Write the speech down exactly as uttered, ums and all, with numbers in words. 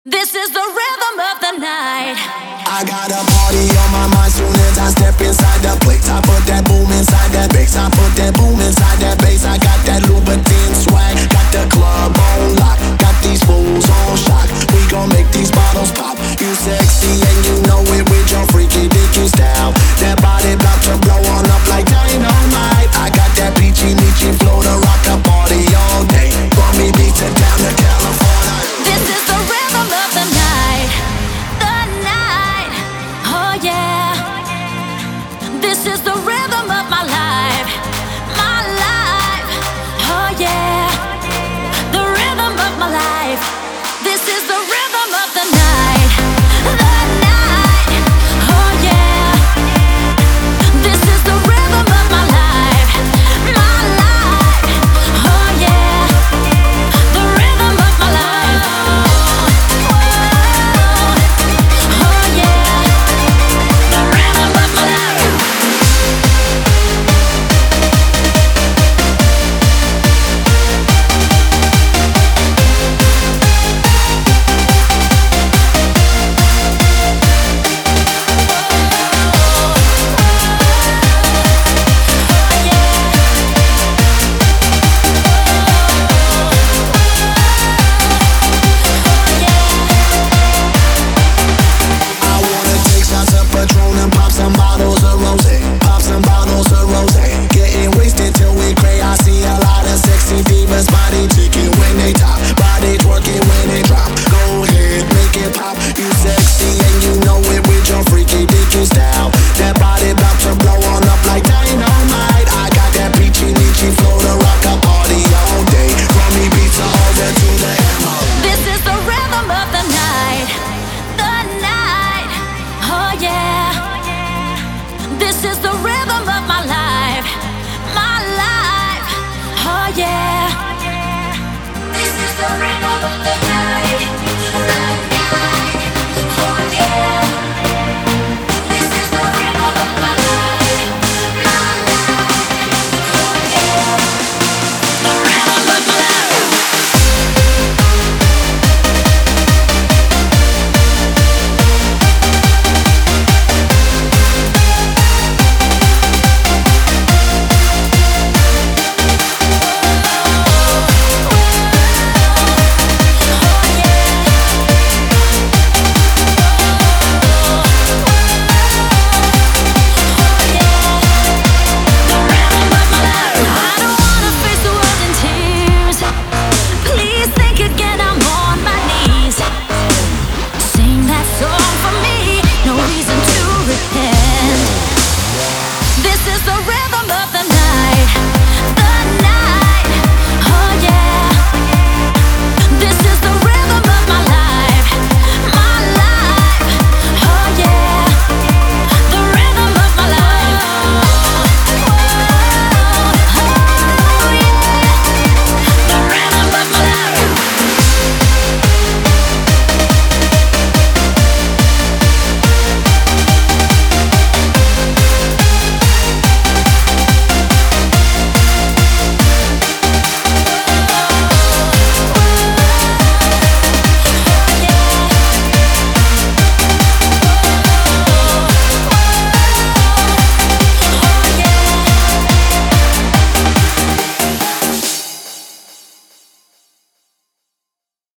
This is the rhythm of the night. I got a party on my mind soon as I step inside the place. I put that boom inside that bass. I put that boom inside that bass. I got that Louboutin swag. Got the club on lock. Got these fools on